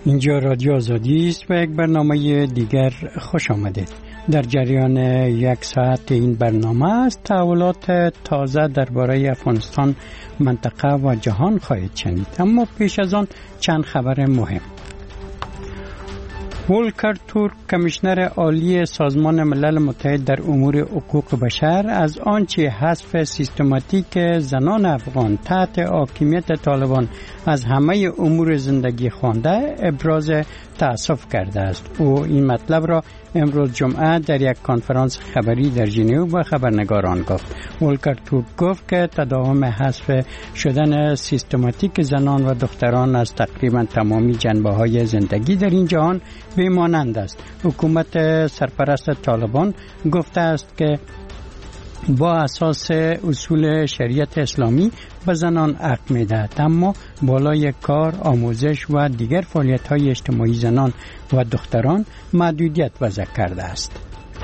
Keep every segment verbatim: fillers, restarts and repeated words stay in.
اینجا رادیو آزادی است و یک برنامه دیگر خوش آمدید. در جریان یک ساعت این برنامه است تحولات تازه درباره افغانستان، منطقه و جهان خواهید شنید. اما پیش از آن چند خبر مهم. ولکر تورک، کمیشنر عالی سازمان ملل متحد در امور حقوق بشر، از آنچه حذف سیستماتیک زنان افغان تحت حاکمیت طالبان از همه امور زندگی خوانده ابراز تأسف کرده است. او این مطلب را امروز جمعه در یک کنفرانس خبری در ژنو به خبرنگاران گفت. ولکر تورک گفت که تداوم حذف شدن سیستماتیک زنان و دختران از تقریبا تمامی جنبه‌های زندگی در این جهان بی‌مانند است. حکومت سرپرست طالبان گفته است که با اساس اصول شریعت اسلامی به زنان حق می‌دهد، اما بالای کار، آموزش و دیگر فعالیت‌های اجتماعی زنان و دختران محدودیت وضع کرده است.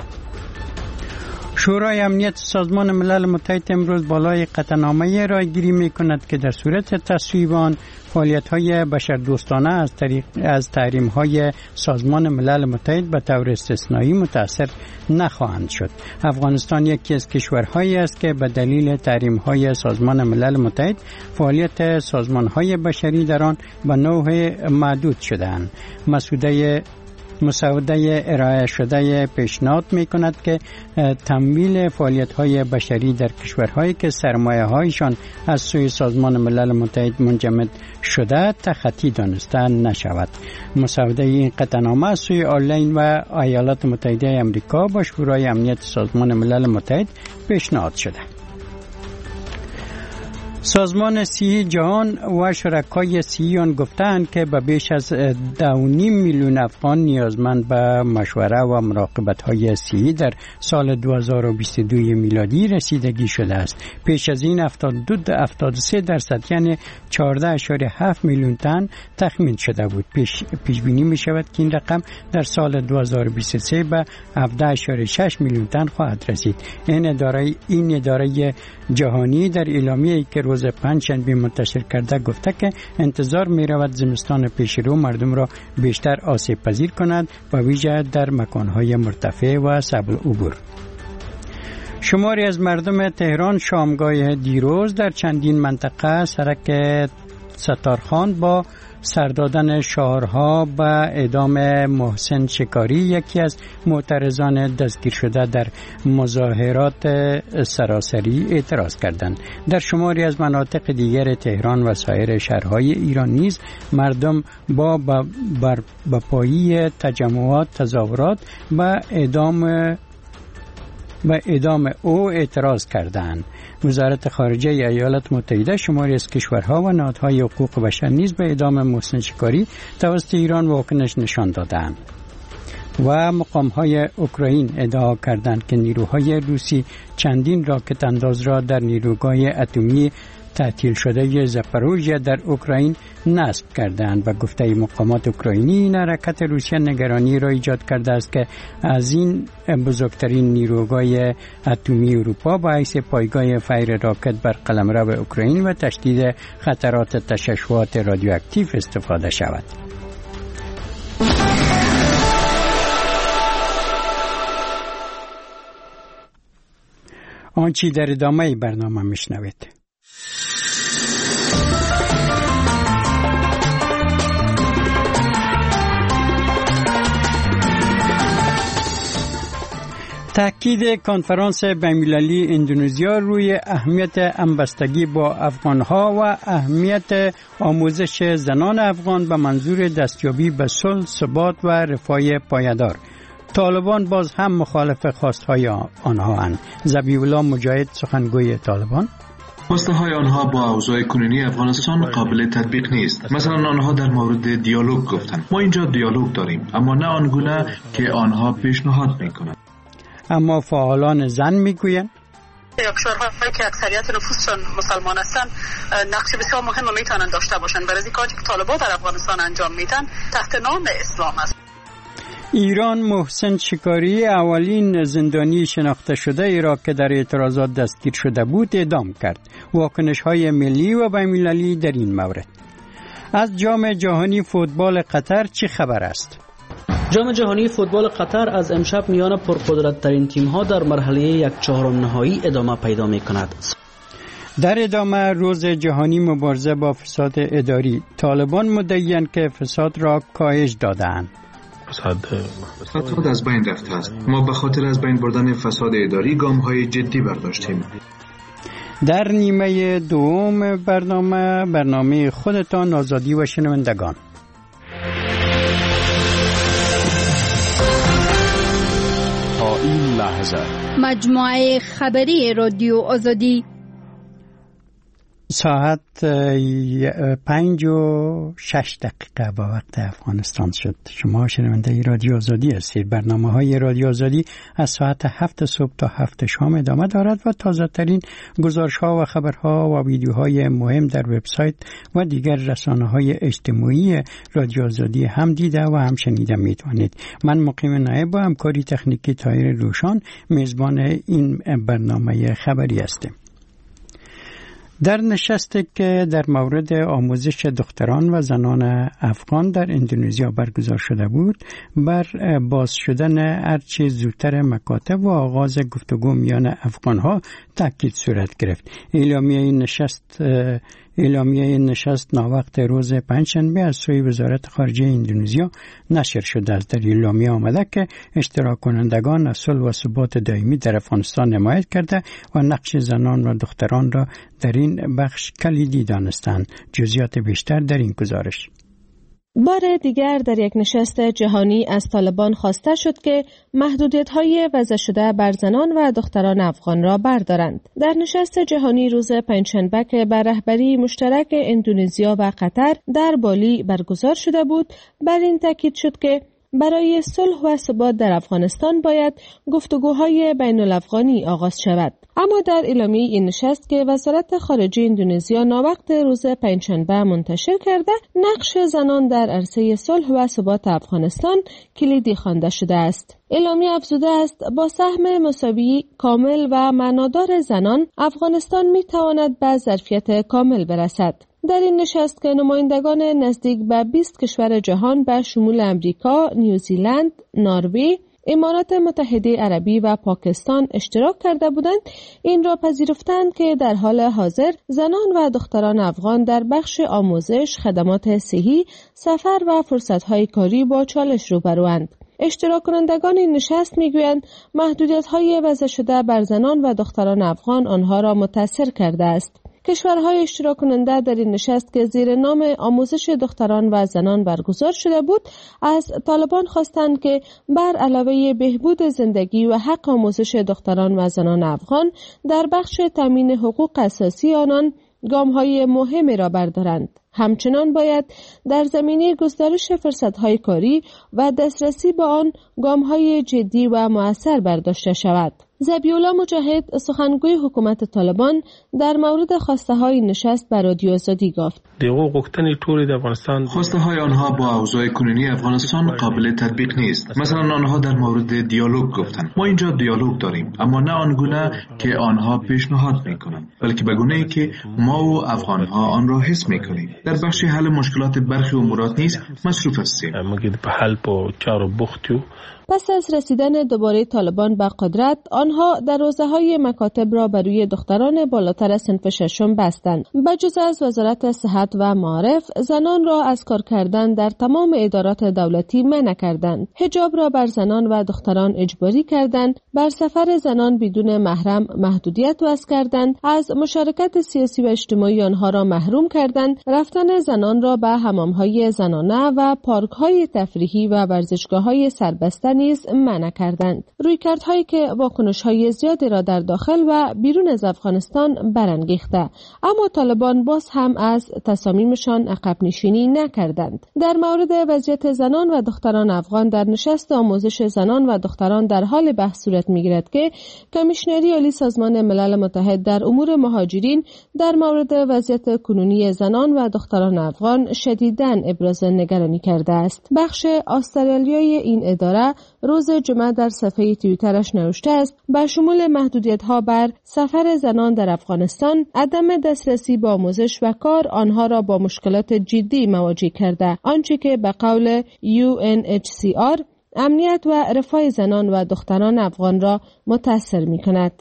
شورای امنیت سازمان ملل متحد امروز بالای قطعنامه رایگیری می‌کند که در صورت تصویب آن فعالیت‌های بشردوستانه از طریق از تحریم‌های سازمان ملل متحد به طور استثنایی متأثر نخواهند شد. افغانستان یکی از کشورهایی است که به دلیل تحریم‌های سازمان ملل متحد فعالیت سازمان‌های بشری در آن به نوع محدود شده‌اند. مسوده مسوده ارائه شده پیشنهاد می کند که تمویل فعالیت‌های بشری در کشورهایی که سرمایه‌هایشان از سوی سازمان ملل متحد منجمد شده تخطی دانسته نشود. مسوده این قطعنامه از سوی آلین و ایالات متحده آمریکا با شورای امنیت سازمان ملل متحد پیشنهاد شده. سازمان صحی جهان و شرکای صحی آن گفتند که به بیش از دو و نیم میلیون افغان نیازمند به مشوره و مراقبت‌های صحی در سال دو هزار و بیست و دو میلادی رسیدگی شده است. پیش از این هفتاد و دو هفتاد و سه درصد یعنی چهارده اشاری هفت میلیون تن تخمین شده بود. پیش پیش بینی می شود که این رقم در سال دو هزار و بیست و سه به هفده اشاری شش میلیون تن خواهد رسید. این اداره این اداره جهانی در اعلامیه‌ای که روز پنجشنبه منتشر کرده گفته که انتظار می رود زمستان پیش رو مردم را بیشتر آسیب پذیر کند و ویژه در مکانهای مرتفع و سبل عبور. شماری از مردم تهران شامگاه دیروز در چندین منطقه سرک ستارخان با سردادن شعارها به اعدام محسن شکاری، یکی از معترضان دستگیر شده در مظاهرات سراسری، اعتراض کردند. در شماری از مناطق دیگر تهران و سایر شهرهای ایران نیز مردم با برپایی تجمعات، تظاهرات و اعدام و اعدام او اعتراض کردند. وزارت خارجه ایالات متحده شماری از کشورها و نهادهای حقوق بشر نیز به اعدام محسن شکاری توسط ایران واکنش نشان دادند. و مقام‌های اوکراین ادعا کردند که نیروهای روسی چندین راکت انداز را در نیروگاه اتمی تعطیل شده زاپاروژیا در اوکراین نصب کردند و گفته مقامات اوکراینی این حرکت روسیه نگرانی را ایجاد کرده است که از این بزرگترین نیروگاه اتمی اروپا با حیث پایگاه فیر راکت بر قلمرو اوکراین و تشدید خطرات تشعشعات رادیواکتیو استفاده شود. آنچه در ادامه برنامه میشنوید. تأکید کنفرانس بین‌المللی اندونزیا روی اهمیت همبستگی با افغانها و اهمیت آموزش زنان افغان به منظور دستیابی به صلح، ثبات و رفاه پایدار. طالبان باز هم مخالف خواستهای آنهااند. ذبیح الله مجاهد، سخنگوی طالبان: خواسته های آنها با اوضاع کنونی افغانستان قابل تطبیق نیست. مثلا آنها در مورد دیالوگ گفتند. ما اینجا دیالوگ داریم، اما نه آنگونه که آنها پیشنهاد میکنند. اما فعالان زن میگویند کشورهایی که اکثریت نفوسشون مسلمان هستند نقش بسیار مهم میتونن داشته باشن. برای از کاری که طالبان در افغانستان انجام میدن تحت نام اسلام است. ایران محسن شکاری، اولین زندانی شناخته شده ای را که در اعتراضات دستگیر شده بود اعدام کرد. واکنش‌های ملی و بین‌المللی در این مورد: از جام جهانی فوتبال قطر چه خبر است؟ جام جهانی فوتبال قطر از امشب میان پرقدرت‌ترین تیم‌ها در مرحله یک چهارم نهایی ادامه پیدا می‌کند. در ادامه روز جهانی مبارزه با فساد اداری، طالبان مدعی‌اند که فساد را کاهش دادند. فساد از بین رفته است. ما به خاطر از بین بردن فساد اداری گام‌های جدی برداشتیم. در نیمه دوم برنامه برنامه خودتان، آزادی و شنوندگان. تا این لحظه مجموعه خبری رادیو آزادی ساعت پنج و شش دقیقه با وقت افغانستان شد. شما شنونده رادیو آزادی هستید. برنامه های رادیو آزادی از ساعت هفت صبح تا هفت شام ادامه دارد و تازه ترین گزارش ها و خبرها و ویدیوهای مهم در وبسایت و دیگر رسانه های اجتماعی رادیو آزادی هم دیده و هم شنیده می توانید. من مقیم نایب با همکاری تکنیکی طاهر روشان میزبان این برنامه خبری هستم. در نشستی که در مورد آموزش دختران و زنان افغان در اندونزیا برگزار شده بود، بر باز شدن هرچه زودتر مکاتب و آغاز گفتگو میان افغانها تاکید صورت گرفت. اعلامیه نشست اعلامیه نشست ناوقت روز پنجشنبه از سوی وزارت خارجه اندونزیا نشر شده است. در اعلامیه آمده که اشتراک کنندگان از صلح و ثبات دائمی در افغانستان حمایت کرده و نقش زنان و دختران را در این بخش کلیدی دانستند. جزئیات بیشتر در این گزارش. بار دیگر در یک نشست جهانی از طالبان خواسته شد که محدودیت‌های وضع شده بر زنان و دختران افغان را بردارند. در نشست جهانی روز پنجشنبه که بر رهبری مشترک اندونزیا و قطر در بالی برگزار شده بود، بر این تاکید شد که برای صلح و ثبات در افغانستان باید گفتگوهای بین الافغانی آغاز شود. اما در اعلامیه این نشست که وزارت خارجه اندونزیا ناوقت روز پنجشنبه منتشر کرده، نقش زنان در عرصه صلح و ثبات افغانستان کلیدی خوانده شده است. اعلامیه افزوده است با سهم مساوی کامل و معنادار زنان، افغانستان می تواند به ظرفیت کامل برسد. در این نشست که نمایندگان نزدیک به بیست کشور جهان به شمول امریکا، نیوزیلند، نروژ، امارات متحده عربی و پاکستان اشتراک کرده بودند، این را پذیرفتند که در حال حاضر زنان و دختران افغان در بخش آموزش، خدمات صحی، سفر و فرصت‌های کاری با چالش روبروند. اشتراک کنندگان این نشست میگویند محدودیت‌های وضع شده بر زنان و دختران افغان آنها را متاثر کرده است. کشورهای اشتراک کننده در این نشست که زیر نام آموزش دختران و زنان برگزار شده بود، از طالبان خواستند که بر علاوه بهبود زندگی و حق آموزش دختران و زنان افغان در بخش تامین حقوق اساسی آنان گام‌های مهمی را بردارند. همچنان باید در زمینه گسترش فرصت‌های کاری و دسترسی به آن گام‌های جدی و مؤثر برداشته شود. ذبیح‌الله مجاهد، سخنگوی حکومت طالبان، در مورد خواسته های نشست بر رادیو آزادی گفت: خواسته های آنها با اوضاع کنونی افغانستان قابل تطبیق نیست. مثلا آنها در مورد دیالوگ گفتند. ما اینجا دیالوگ داریم، اما نه آنگونه که آنها پیشنهاد میکنند، بلکه به گونه‌ای که ما و افغانها آن را حس میکنیم. در بخش حل مشکلات برخی امورات نیز مصروف هستیم. پس از رسیدن دوباره طالبان به قدرت، آنها دروازه‌های مکاتب را بر روی دختران بالاتر صنف ششم بستند. بجز از وزارت صحت و معارف، زنان را از کار کردن در تمام ادارات دولتی منع کردند. حجاب را بر زنان و دختران اجباری کردند. بر سفر زنان بدون محرم محدودیت وضع کردند. از مشارکت سیاسی و اجتماعی آنها را محروم کردند. رفتن زنان را به حمام‌های زنانه و پارک‌های تفریحی و ورزشگاه‌های سربسته نیز منع کردند. رویکردهایی که واکنش‌های زیادی را در داخل و بیرون از افغانستان برانگیخته، اما طالبان باز هم از تصامیمشان عقب نشینی نکردند. در مورد وضعیت زنان و دختران افغان در نشست آموزش زنان و دختران در حال بحث صورت می‌گیرد که کمیشنری عالی سازمان ملل متحد در امور مهاجرین در مورد وضعیت کنونی زنان و دختران افغان شدیداً ابراز نگرانی کرده است. بخش استرالیایی این اداره روز جمعه در صفحه توییترش نوشته است به شمول محدودیت‌ها بر سفر زنان در افغانستان، عدم دسترسی به آموزش و کار آنها را با مشکلات جدی مواجه کرده، آنچه که به قول یو ان اچ سی آر امنیت و رفاه زنان و دختران افغان را متاثر می‌کند.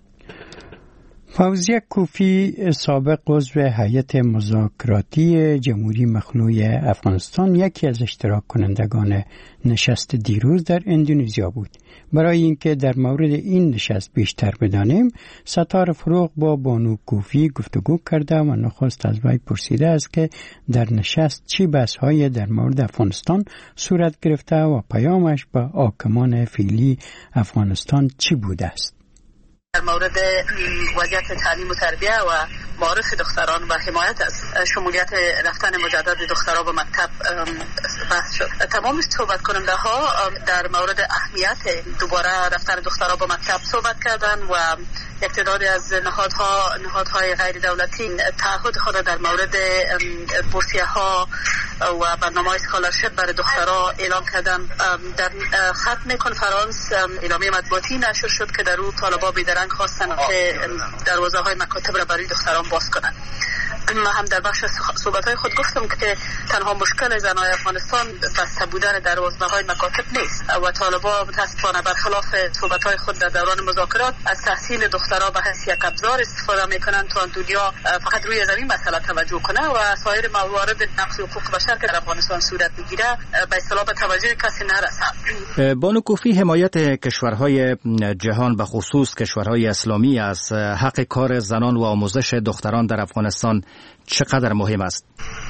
فوزیه کوفی، سابق عضو هیئت مذاکراتی جمهوری مخلوع افغانستان، یکی از اشتراک کنندگان نشست دیروز در اندونزیا بود. برای اینکه در مورد این نشست بیشتر بدانیم، ستار فروغ با بانو کوفی گفتگو کرده و نخست از وی پرسیده است که در نشست چی بحث‌های در مورد افغانستان صورت گرفته و پیامش به حاکمان فعلی افغانستان چی بوده است. در مورد وضعیت تعلیم و تربیه و معارف دختران و حمایت از شمولیت رفتن مجدد دخترها به مکتب بحث شد. تمام صحبت کننده ها در مورد اهمیت دوباره رفتن دخترها به مکتب صحبت کردند و یک تعدادی از نهادها نهادهای غیر دولتی تعهد خود در مورد بورسیه ها و برنامه‌های اسکالرشیپ برای دخترها اعلام کردن. در ختم کنفرانس اعلامیه مطبوعاتی نشر شد که در او طالبان بیدرنگ خواستن که دروازه‌های مکاتب را برای دختران باز کنند. ما هم در بخش صحبت‌های خود گفتم که تنها مشکل زنای افغانستان بسته بودن دروازه‌های مکاتب نیست و طالبان متأسفانه برخلاف صحبت‌های خود در دوران مذاکرات از تحصیل دخترها به حیث یک ابزار استفاده می‌کنند تا دنیا فقط روی زمین مسئله توجه کنه و سایر موارد نقض حقوق بشر که در افغانستان صورت می‌گیره به اصطلاح به توجه کسی نرسد. بانو کوفی، حمایت کشورهای جهان به خصوص کشورهای اسلامی از حق کار زنان و آموزش دختران در افغانستان چقدر مهم است؟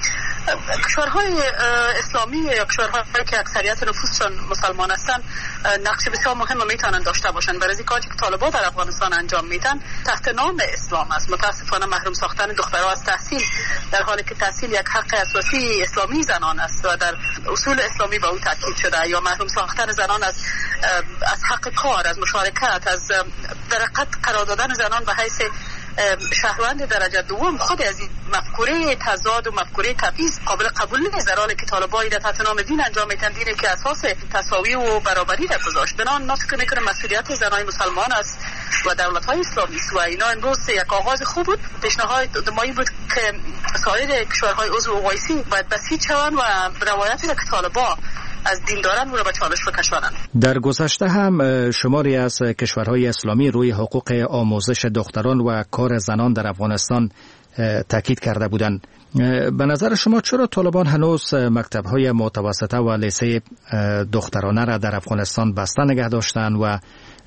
کشورهای اسلامی یا کشورهایی که اکثریت نفوسشان مسلمان هستند نقش بسیار مهم میتونن داشته باشند. برای کاری که طالبان در افغانستان انجام میدن تحت نام اسلام است. متاسفانه محروم ساختن دخترها از تحصیل، در حالی که تحصیل یک حق اساسی اسلامی زنان است و در اصول اسلامی به او تاکید شده، یا محروم ساختن زنان از از حق کار، از مشارکت، از در حقیقت قرار دادن زنان به حیث شهروند درجه دوم، خود از این مفکوره تضاد و مفکوره تبعیض قابل قبول نیست، در حالی که طالبان در تحت نام دین انجام میدن، دینی که اساس تساوی و برابری را گذاشت. بنابراین ما فکر میکنم مسئولیت زنای مسلمان است و دولت‌های اسلامی است و اینا امروز یک آغاز خوب بود. پیشنهاد دمایی بود که سایر کشورهای عضو اوایسی باید بسیج شوند و روایتی را که طالبان از دین دارن رو به چالش بکشانند. در گذشته هم شماری از کشورهای اسلامی روی حقوق آموزش دختران و کار زنان در افغانستان تاکید کرده بودند. به نظر شما چرا طالبان هنوز مکتب‌های متوسطه و لیسه دخترانه را در افغانستان بسته نگه داشتند و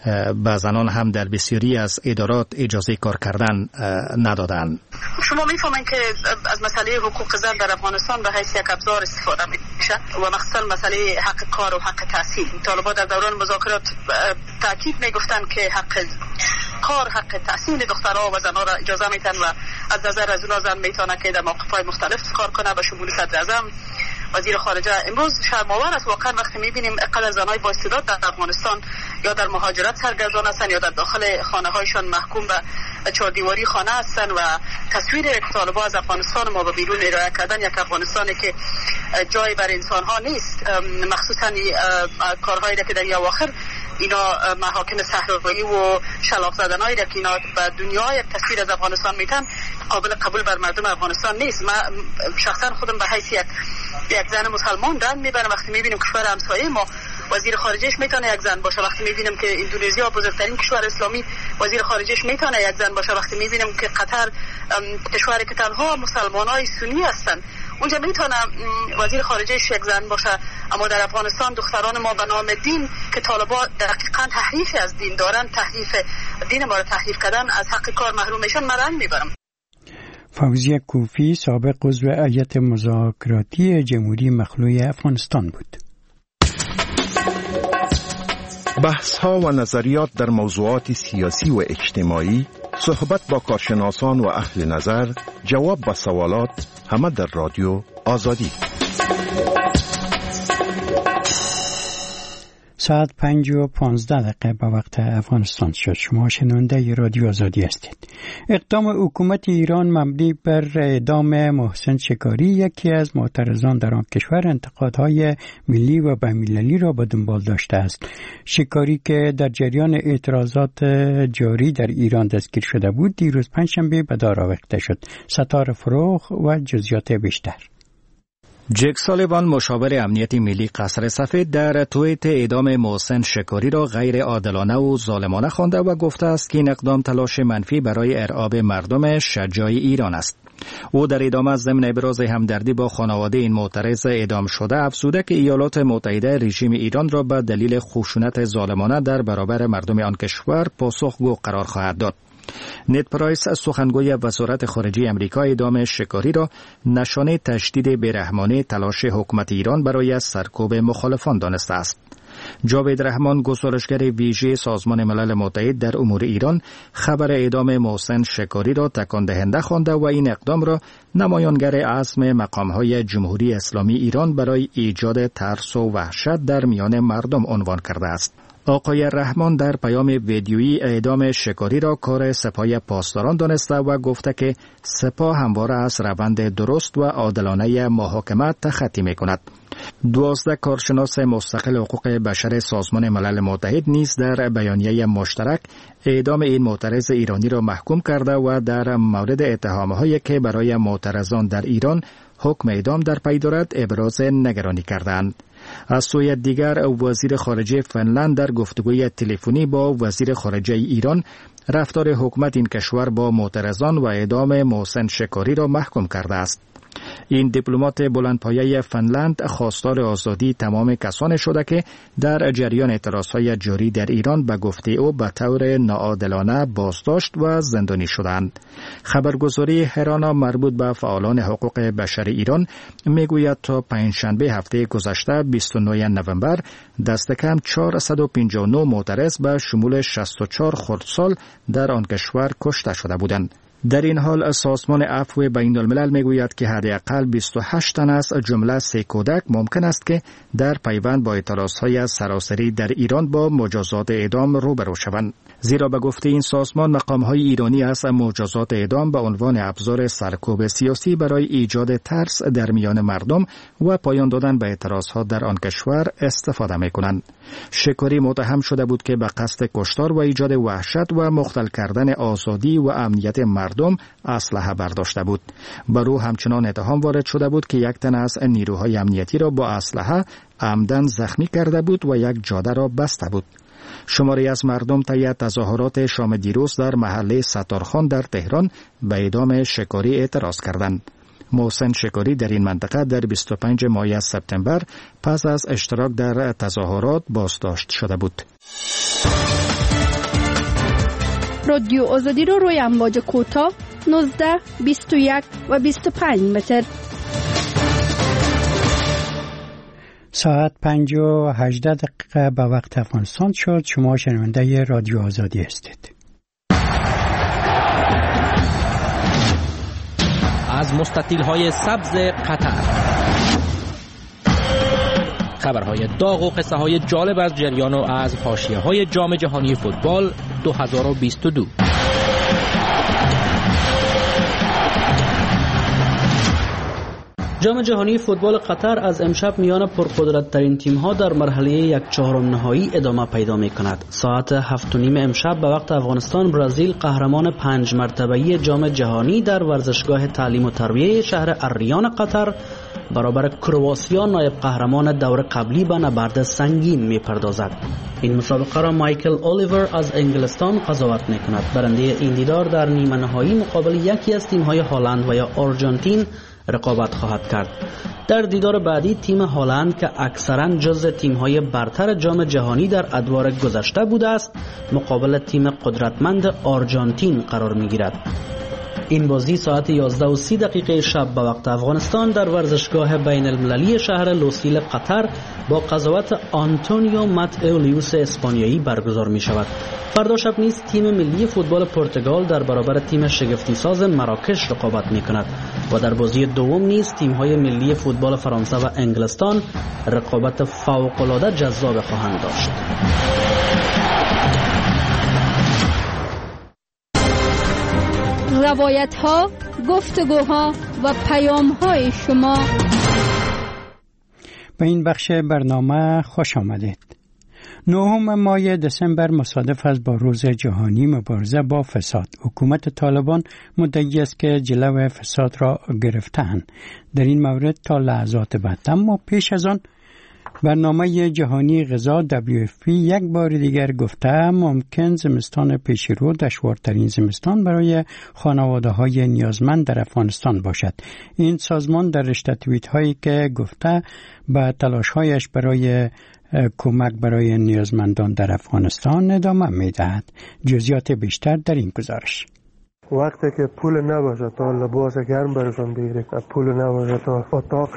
به زنان هم در بسیاری از ادارات اجازه کار کردن ندادند؟ شما میفهمید که از مسئله حقوق زن در افغانستان به حیث یک ابزار استفاده میشه و مخصوصا مسئله حق کار و حق تحصیل. طالبان در دوران مذاکرات تاکید میگفتند که حق کار، حق تحصیل دخترها و زنها را اجازه میدن و از نظر از اونها زن میتونه که در موقع‌های مختلف کار کنه، به شمول صدر اعظم، وزیر خارجه. امروز شرم‌آور است واقعا وقتی می‌بینیم اینقدر زنای با استعداد در افغانستان یا در مهاجرت سرگردان هستند یا در داخل خانه‌هایشان محکوم به چهاردیواری خانه هستند و تصویر طالبان از افغانستان ما به بیرون ارائه کردن یک افغانستانی که جای برای انسان‌ها نیست، مخصوصا کارهایی که در اواخر اینا محاکم صحرایی و شلاق زدنایی که اینا به دنیا یک تصویر از افغانستان میدن قابل قبول بر مردم افغانستان نیست. من شخصا خودم به حیث یک یک زن مسلمان رنج میبرم وقتی میبینیم کشور همسایه ما وزیر خارجهش میتونه یک زن باشه، وقتی میبینیم که اندونزیا بزرگترین کشور اسلامی وزیر خارجهش میتونه یک زن باشه، وقتی میبینیم که قطر کشوری که تنها مسلمانای سنی هستن اونجا میتونه وزیر خارجهش یک زن باشه. اما در افغانستان دختران ما به نام دین که طالبان دقیقاً تحریف از دین دارن، تحریف دین ما رو تحریف کردن، از حق کار محروم میشن. من رنج میبرم. فوزیه کوفی، سابق عضو هیئت مذاکراتی جمهوری مخلوع افغانستان بود. بحث‌ها و نظریات در موضوعات سیاسی و اجتماعی، صحبت با کارشناسان و اهل نظر، جواب به سوالات، همه در رادیو آزادی. ساعت پنج و پانزده دقیقه به وقت افغانستان شد. شما شنونده رادیو آزادی هستید. اقدام حکومت ایران مبنی بر اعدام محسن شکاری، یکی از معترضان در آن کشور، انتقادهای ملی و بین‌المللی را به دنبال داشته است. شکاری که در جریان اعتراضات جاری در ایران دستگیر شده بود، دیروز پنجشنبه به دار آویخته شد. ستاره فروغ و جزئیات بیشتر. جک سالیوان، مشاور امنیت ملی قصر سفید، در توییت اعدام محسن شکاری را غیر عادلانه و ظالمانه خوانده و گفته است که این اقدام تلاش منفی برای ارعاب مردم شجاع ایران است. او در ادامه ضمن ابراز همدردی با خانواده این معترض اعدام شده افزوده که ایالات متحده رژیم ایران را به دلیل خشونت ظالمانه در برابر مردم آن کشور پاسخگو قرار خواهد داد. نت پرایس، سخنگوی وزارت خارجه آمریکا، اعدام شکاری را نشانه تشدید بیرحمانه تلاش حکومت ایران برای سرکوب مخالفان دانسته است. جاوید رحمان، گزارشگر ویژه سازمان ملل متحد در امور ایران، خبر اعدام محسن شکاری را تکان دهنده خوانده و این اقدام را نمایانگر عزم مقام‌های جمهوری اسلامی ایران برای ایجاد ترس و وحشت در میان مردم عنوان کرده است. آقای رحمان در پیام ویدیویی اعدام شکاری را کار سپاه پاسداران دانسته و گفته که سپاه همواره از روند درست و عادلانه محاکمه تخطی می‌کند. دوازده کارشناس مستقل حقوق بشر سازمان ملل متحد نیز در بیانیه مشترک اعدام این معترض ایرانی را محکوم کرده و در مورد اتهام‌هایی که برای معترضان در ایران حکم اعدام در پی دارد ابراز نگرانی کردند. از سوی دیگر، وزیر خارجه فنلند در گفتگوی تلفنی با وزیر خارجه ایران رفتار حکومت این کشور با معترضان و اعدام محسن شکاری را محکوم کرده است. این دیپلمات بلندپایه فنلند خواستار آزادی تمام کسانی شده که در جریان اعتراضهای جاری در ایران به گفته او به طور ناعادلانه بازداشت و زندانی شدند. خبرگزاری هرانا مربوط به فعالان حقوق بشر ایران میگوید تا پنجشنبه هفته گذشته بیست و نه نوامبر دست کم چهارصد و پنجاه و نه معترض به شمول شصت و چهار خردسال در آن کشور کشته شده بودند. در این حال سازمان عفو بین الملل میگوید که حداقل بیست و هشت تن از جمله سه کودک ممکن است که در پیوند با اعتراضهای سراسری در ایران با مجازات اعدام روبرو شوند. زیرا به گفته این سازمان مقام‌های ایرانی از مجازات اعدام به عنوان ابزار سرکوب سیاسی برای ایجاد ترس در میان مردم و پایان دادن به اعتراضها در آن کشور استفاده می‌کنند. شکاری متهم شده بود که به قصد کشتار و ایجاد وحشت و مختل کردن آزادی و امنیت مردم اسلحه برداشته بود. بر او همچنان اتهام وارد شده بود که یک تن از نیروهای امنیتی را با اسلحه عمدن زخمی کرده بود و یک جاده را بسته بود. شماری از مردم طی تظاهرات شام دیروز در محله ستارخان در تهران به اعدام شکاری اعتراض کردند. محسن شکاری در این منطقه در بیست و پنج ماه سپتامبر پس از اشتراک در تظاهرات بازداشت شده بود. رادیو آزادی رو روی امواج کوتاه نوزده، بیست و یک و بیست و پنج متر. ساعت پنج و هجده دقیقه به وقت افغانستان شد. شما شنونده رادیو آزادی هستید. از مستطیل‌های سبز قطر، خبرهای داغ و قصه‌های جالب از جریان و از حاشیه‌های جام جهانی فوتبال دو هزار و بیست و دو. جام جهانی فوتبال قطر از امشب میان پرقدرت‌ترین تیم‌ها در مرحله یک چهارم نهایی ادامه پیدا می‌کند. ساعت هفت و نیم امشب به وقت افغانستان، برزیل قهرمان پنج مرتبه‌ای جام جهانی در ورزشگاه تعلیم و تربیه شهر الریان قطر برابر کرواسیا نایب قهرمان دور قبلی به نبرد سنگین می‌پردازد. این مسابقه را مایکل الیور از انگلستان قضاوت می‌کند. برنده این دیدار در نیمه نهایی مقابل یکی از تیم‌های هلند و یا آرژانتین رقابت خواهد کرد. در دیدار بعدی تیم هلند که اکثرا جزو تیم‌های برتر جام جهانی در ادوار گذشته بوده است، مقابل تیم قدرتمند آرژانتین قرار می‌گیرد. این بازی ساعت یازده و سی دقیقه شب به وقت افغانستان در ورزشگاه بین المللی شهر لوسیل قطر با قضاوت آنتونیو ماتئولیوس اسپانیایی برگزار می شود. فردا شب نیز تیم ملی فوتبال پرتغال در برابر تیم شگفتی ساز مراکش رقابت می کند و در بازی دوم نیز تیم های ملی فوتبال فرانسه و انگلستان رقابت فوق العاده جذاب خواهند داشت. روایت ها، گفتگوها و پیام های شما. به این بخش برنامه خوش آمدید. نهم ماه دسامبر مصادف است با روز جهانی مبارزه با فساد. حکومت طالبان مدعی است که جلو فساد را گرفته‌اند. در این مورد تا لحظات بعد، اما پیش از آن برنامه جهانی غذا دبلیو اف پی یک بار دیگر گفته ممکن زمستان پیش رو دشوارترین زمستان برای خانواده های نیازمند در افغانستان باشد. این سازمان در رشته توییت هایی که گفته به تلاش هایش برای کمک برای نیازمندان در افغانستان ادامه می دهد. جزئیات بیشتر در این گزارش. وقتی که پول نباشه تا لباس گرم برشون بگیرید، پول نباشه تا اتاق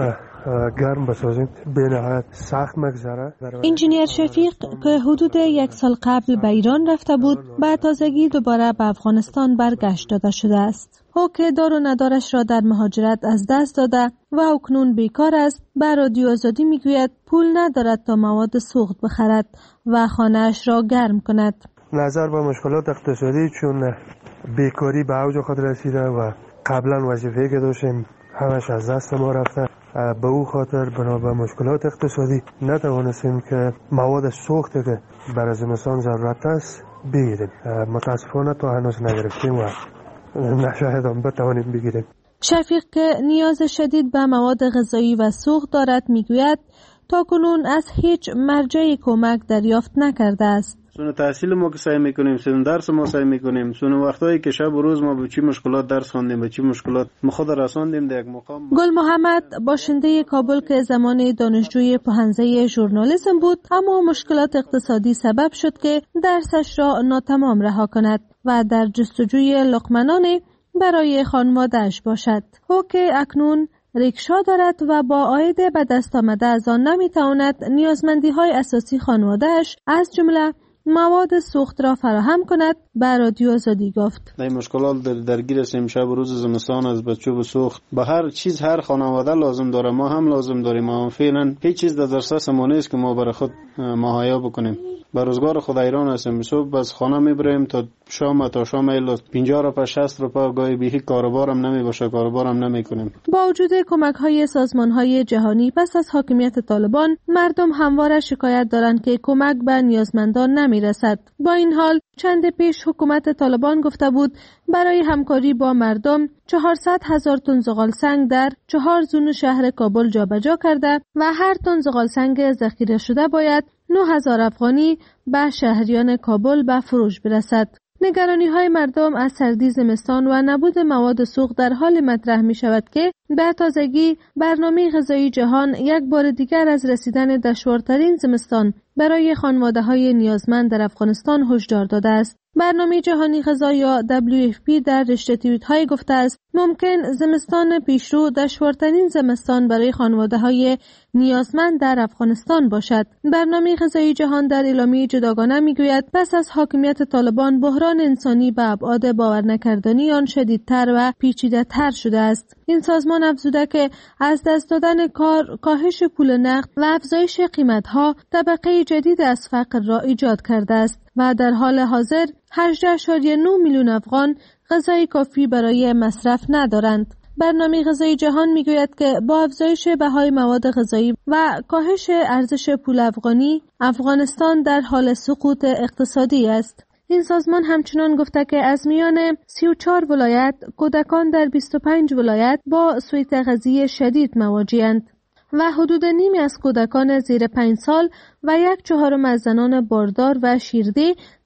گرم بسازید، به نهایت سخت مگذره. انجینیر شفیق که حدود یک سال قبل به ایران رفته بود، به تازگی دوباره به افغانستان برگشت داده شده است. او که دار و ندارش را در مهاجرت از دست داده و اکنون بیکار است، به رادیو آزادی میگوید پول ندارد تا مواد سوخت بخرد و خانه‌اش را گرم کند. نظر به مشکلات اقتصادی، چون بیکاری به اوج خود رسیده و قبلا وظیفه‌ای که داشتیم همش از دست ما رفته، به او خاطر بنا به مشکلات اقتصادی نتوانستیم که مواد سوخته که برای زمستان ضرورت است بگیریم. متاسفانه تا هنوز نگرفتیم و نشاید هم بتوانیم بگیریم. شفیق که نیاز شدید به مواد غذایی و سوخت دارد میگوید تا کنون از هیچ مرجع کمک دریافت نکرده است. سون تحصیل ما که سعی میکنیم، سون درس ما سعی میکنیم، سون وقتایی که شب و روز ما به چی مشکلات درس خواندیم، به چی مشکلات ما خود رساندیم در یک مقام. گل محمد باشنده کابل که زمان دانشجوی پهنزه ژورنالیسم بود، اما مشکلات اقتصادی سبب شد که درسش را ناتمام رها کند و در جستجوی لقمه‌نانی برای خانواده‌اش باشد. او که اکنون ریکشا دارد و با عاید به دست آمده از آن نمیتواند نیازمندی‌های اساسی خانواده‌اش از جمله مواد سوخت را فراهم کند، به رادیو آزادی گفت. این مشکلات در درگیر هستیم شب و روز زمستان از بچه و سوخت. به هر چیز هر خانواده لازم داره، ما هم لازم داریم. ما فعلا هیچ چیز در دسترس ما نیست که ما برای خود مهیا بکنیم. به روزگار خود ایران هستیم. صبح از خانه میبریم تا شام، تا شام ایلا پنجاه روپیه شصت روپیه گاهی بیهی کاروبارم نمی باشه، کاروبارم نمی کنیم. با وجود کمک های سازمان های جهانی پس از حاکمیت طالبان، مردم همواره شکایت دارند که کمک به نیازمندان نمی رسد. با این حال چند پیش حکومت طالبان گفته بود برای همکاری با مردم چهارصد هزار تن زغال سنگ در چهار زون شهر کابل جابجا کرده و هر تن زغال سنگ ذخیره شده باید نه هزار افغانی به شهریان کابل به فروش برسد. نگرانی های مردم از سردی زمستان و نبود مواد سوخت در حال مطرح می شود که به تازگی برنامه غذایی جهان یک بار دیگر از رسیدن دشوارترین زمستان برای خانواده های نیازمند در افغانستان هشدار داده است. برنامه جهانی غذا یا دبلیو اف پی در رشته توییت های گفته است ممکن زمستان پیشرو دشوارترین زمستان برای خانواده های نیازمند در افغانستان باشد. برنامه غذایی جهان در اعلامیه جداگانه میگوید پس از حاکمیت طالبان بحران انسانی به ابعاد باور نکردنی آن شدیدتر و پیچیده‌تر شده است. این سازمان افزوده که از دست دادن کار، کاهش پول نقد و افزایش قیمت‌ها طبقه جدید از فقر را ایجاد کرده است و در حال حاضر هجده اشاریه نه میلیون افغان غذای کافی برای مصرف ندارند. برنامه غذایی جهان میگوید که با افزایش بهای مواد غذایی و کاهش ارزش پول افغانی، افغانستان در حال سقوط اقتصادی است. این سازمان همچنان گفته که از میان سی و چهار ولایت، کودکان در بیست و پنج ولایت با سوء تغذیه شدید مواجه‌اند و حدود نیمی از کودکان زیر پنج سال و یک چهارم از زنان باردار و شیرده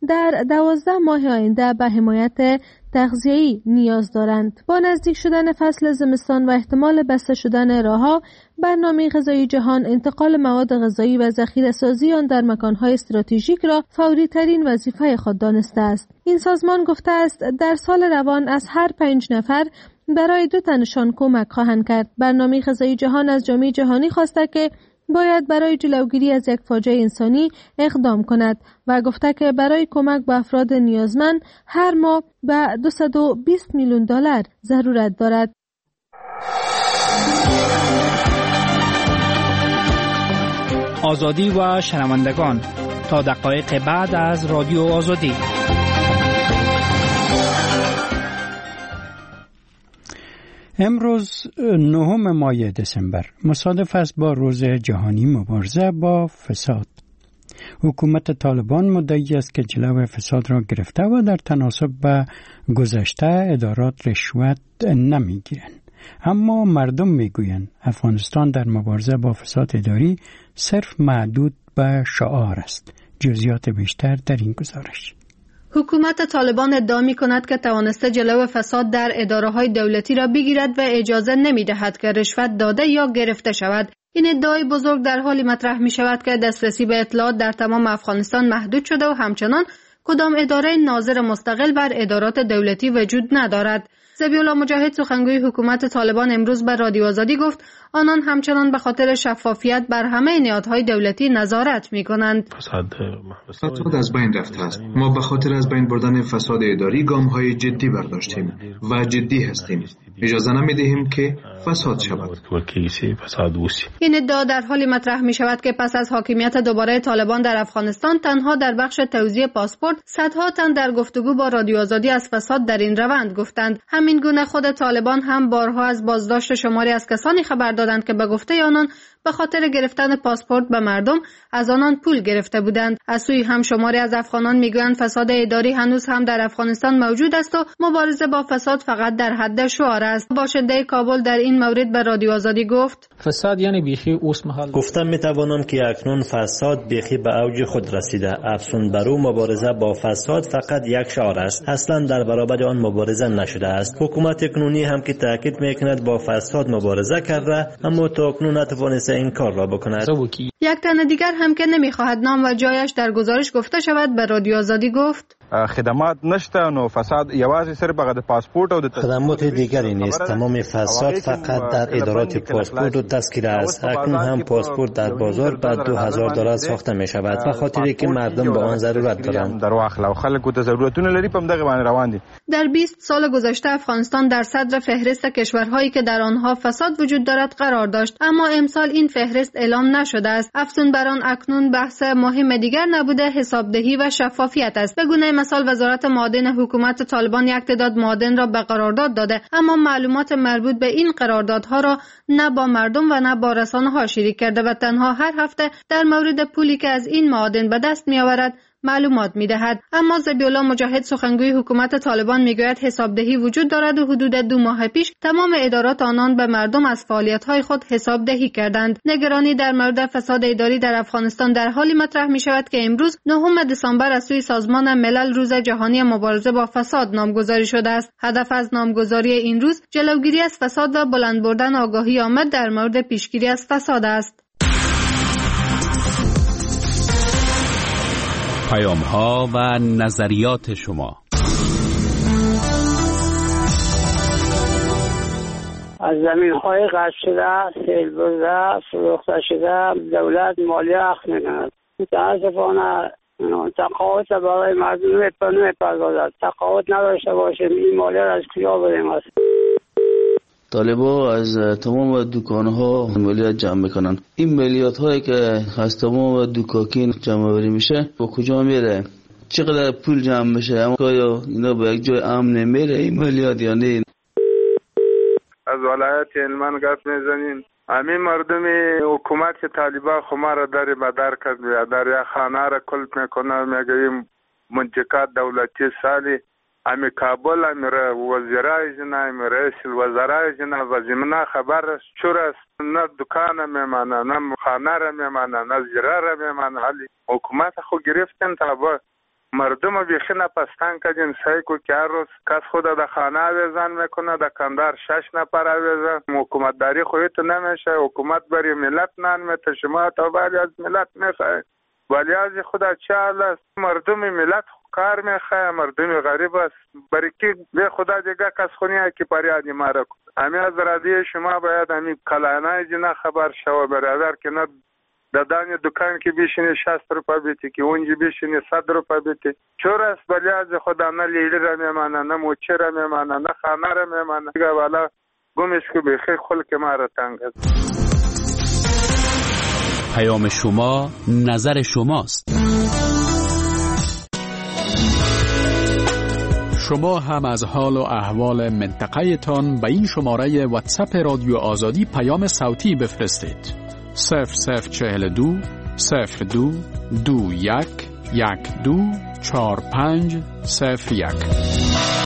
در دوازده ماه آینده به حمایت تغذیه‌ای نیاز دارند. با نزدیک شدن فصل زمستان و احتمال بسته شدن راه‌ها، برنامه غذایی جهان انتقال مواد غذایی و ذخیره‌سازی آن در مکان‌های استراتژیک را فوری ترین وظیفه خود دانسته است. این سازمان گفته است در سال روان از هر پنج نفر برای دو تنشان کمک خواهند کرد. برنامه غذایی جهان از جامعه جهانی خواسته که باید برای جلوگیری از یک فاجعه انسانی اقدام کند و گفته که برای کمک به افراد نیازمند هر ماه به دویست و بیست میلیون دلار ضرورت دارد. آزادی و شنوندگان، تا دقایق بعد از رادیو آزادی. امروز نهم ماه دسامبر مصادف است با روز جهانی مبارزه با فساد. حکومت طالبان مدعی است که جلو فساد را گرفته و در تناسب به گذشته ادارات رشوت نمیگیرند. اما مردم میگویند افغانستان در مبارزه با فساد اداری صرف محدود به شعار است. جزئیات بیشتر در این گزارش. حکومت طالبان ادعا می کند که توانسته جلو فساد در اداره‌های دولتی را بگیرد و اجازه نمی دهد که رشوت داده یا گرفته شود. این ادعای بزرگ در حالی مطرح می شود که دسترسی به اطلاعات در تمام افغانستان محدود شده و همچنان کدام اداره ناظر مستقل بر ادارات دولتی وجود ندارد. ذبیح الله مجاهد سخنگوی حکومت طالبان امروز به رادیو آزادی گفت آنان همچنان به خاطر شفافیت بر همه نهادهای دولتی نظارت می‌کنند. فساد از بین رفته است. ما به خاطر از بین بردن فساد اداری گام‌های جدی برداشتیم و جدی هستیم. اجازه نمی‌دهیم که فساد شود. این ادعا در حالی مطرح می‌شود که پس از حاکمیت دوباره طالبان در افغانستان تنها در بخش توزیع پاسپورت صدها تن در گفتگو با رادیو آزادی از فساد در این روند گفتند. همین گونه خود طالبان هم بارها از بازداشت شماری از کسانی خبر دادند که به گفته آنان به خاطر گرفتن پاسپورت به مردم از آنان پول گرفته بودند. از سوی هم شماری از افغانان میگویند فساد اداری هنوز هم در افغانستان موجود است و مبارزه با فساد فقط در حد شعار است. باشنده کابل در این مورد به رادیو آزادی گفت فساد یعنی بیخی اوس محل گفتم میتوانم که اکنون فساد بیخی به اوج خود رسیده. افسون برو مبارزه با فساد فقط یک شعار است، اصلا در برابر آن مبارزه نشده است. حکومت کنونی هم که تاکید میکند با فساد مبارزه کرده، اما تا اکنون نتوانسته این کار را بکند. یک تن دیگر هم که نمیخواهد نام و جایش در گزارش گفته شود به رادیو آزادی گفت خدمات نشته نو فساد یوازې صرف هغه د پاسپورت او د خدمات دیگری نیست. تمام فساد فقط در ادارات پاسپورت و تذکره است. اکنون هم پاسپورت در بازار به دو هزار دلار ساخته می شود و خاطری که مردم به آن ضرورت دارند. در واخل او خلکو ته ضرورتونه لري په دغه باندې روان دي. در بیست سال گذشته افغانستان در صدر فهرست کشورهایی که در آنها فساد وجود دارد قرار داشت، اما امسال این فهرست اعلام نشده است. افزون بر آن اکنون بحث مهم دیگر نبوده حسابدهی و شفافیت است. به گونه مثال وزارت معادن حکومت طالبان یک تعداد معادن را به قرارداد داده، اما معلومات مربوط به این قراردادها را نه با مردم و نه با رسانه‌ها شریک کرده و تنها هر هفته در مورد پولی که از این معادن به دست می‌آورد معلومات می‌دهد. اما ذبیح الله مجاهد سخنگوی حکومت طالبان میگوید حسابدهی وجود دارد و حدود دو ماه پیش تمام ادارات آنان به مردم از فعالیت‌های خود حسابدهی کردند. نگرانی در مورد فساد اداری در افغانستان در حالی مطرح می‌شود که امروز نهم دسامبر از سوی سازمان ملل روز جهانی مبارزه با فساد نامگذاری شده است. هدف از نامگذاری این روز جلوگیری از فساد و بلند بردن آگاهی عامه در مورد پیشگیری از فساد است. پیام ها و نظریات شما. از زمین های قطع شده، سیل برده، فروخته شده، دولت مالیه اخذ می‌کند. متاسفانه تقاعد برای مردم نمی‌پردازد. تقاعد نداشته باشیم این مالیه را از کجا بریم است؟ طالبا از تمام دکان‌ها مالیات جمع میکنن. این مالیات هایی که از تمام دکاکین جمع آوری میشه با کجا میره؟ چقدر پول جمع میشه؟ اما آیا اینا به یک جای امن میره این مالیات یا نه؟ از ولایت هلمند گپ میزنین. همین مردم حکومت که طالبا خما را در مدار کرد و در یک خانه را کلت میکنه، میگه منطقه دولتی سالی امی کابل امی وزیرای جنا امی رئیس الوزرای جنا و زمینه خبر چور است. نه دکان میمانه، نه خانه را میمانه، نه زیره را میمانه. حالی حکومت خو گرفتن تا با مردم بیخی نپستان کردین سعی کو که هر روز کس خود در خانه آویزان میکنه، در کندار شش نفر آویزان. حکومت داری خودت نمیشه، حکومت برای ملت نان میته، شما تا ولی از ملت میخواه، ولی از خدا چه حال است؟ مردم ملت کار میخواه، مردم غریب است، برای که به خدا دیگه کس خونی ها که پریادی مارا کن. همین از رادیو شما باید همین کلانای جنا خبر شو برادر که نه دادن دکان که بیشینه شصت روپا بیتی که اونجی بیشینه صد روپا بیتی. چور است ولی از خدا نه لیلی را میمانه، نه موچه را میمانه، نه خانه را میمانه. دیگه والا گمش که بخیر خلق ما را تنگ است. پیام شما نظر شماست. شما هم از حال و احوال منطقه تان به این شماره واتساپ رادیو آزادی پیام صوتی بفرستید. صفر صفر چهل دو صفر دو دو یک یک دو چهار پنج صفر یک.